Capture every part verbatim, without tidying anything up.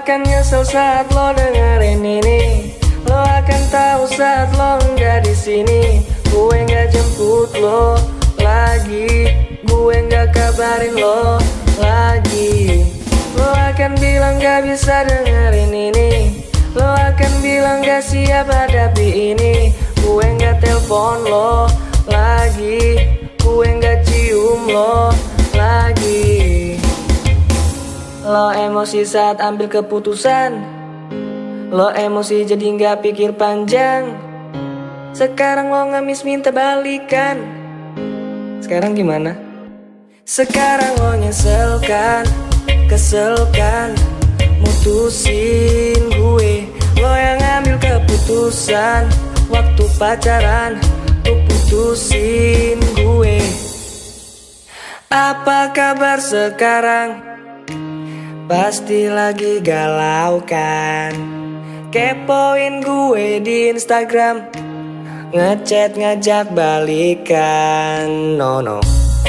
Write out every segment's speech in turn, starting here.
akan nyesel saat lo dengerin ini. Lo akan tahu saat lo nggak di sini. Gue nggak jemput lo lagi, gue nggak kabarin lo lagi. Lo akan bilang gak bisa dengerin ini. Lo akan bilang gak siap hadapi ini. Gue gak telepon lo lagi, gue gak cium lo lagi. Lo emosi saat ambil keputusan. Lo emosi jadi gak pikir panjang. Sekarang lo ngemis minta balikan. Sekarang gimana? Sekarang lo nyesel kan, kesel kan, mutusin gue. Lo yang ambil keputusan waktu pacaran, tuh putusin gue. Apa kabar sekarang? Pasti lagi galau kan. Kepoin gue di Instagram, ngechat ngajak balikan. No no,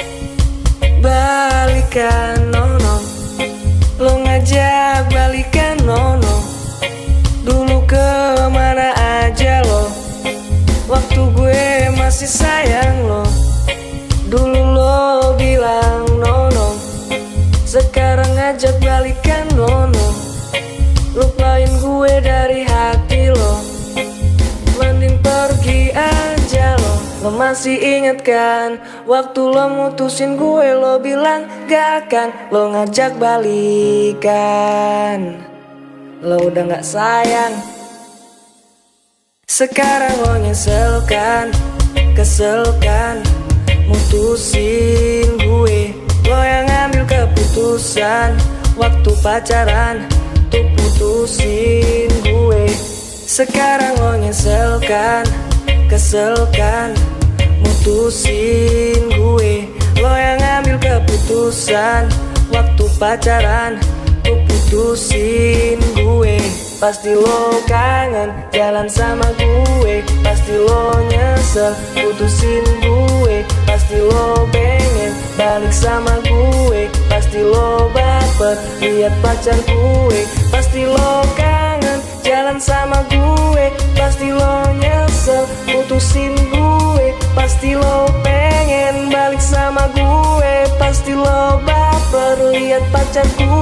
balikan, no no. Lo ngajak balikan, no no. Dulu kemana aja lo, waktu gue masih sayang lo. Dulu lo bilang no no, sekarang ngajak balikan, no no. Lupain gue dari hati lo, mending pergi aja lo. Lo masih inget kan, waktu lo mutusin gue, lo bilang gak akan lo ngajak balikan. Lo udah gak sayang. Sekarang lo nyesel kan, kesel kan, mutusin gue. Lo yang ambil keputusan waktu pacaran, tuh putusin gue. Sekarang lo nyesel kan, kesel kan, mutusin gue. Lo yang ambil keputusan waktu pacaran, tuh putusin gue. Pasti lo kangen jalan sama gue, pasti lo nyesel putusin gue. Pasti lo pengen balik sama gue, pasti lo baper lihat pacar gue. Pasti lo kangen jalan sama gue, pasti lo nyesel putusin gue. Pasti lo pengen balik sama gue, pasti lo baper lihat pacar gue.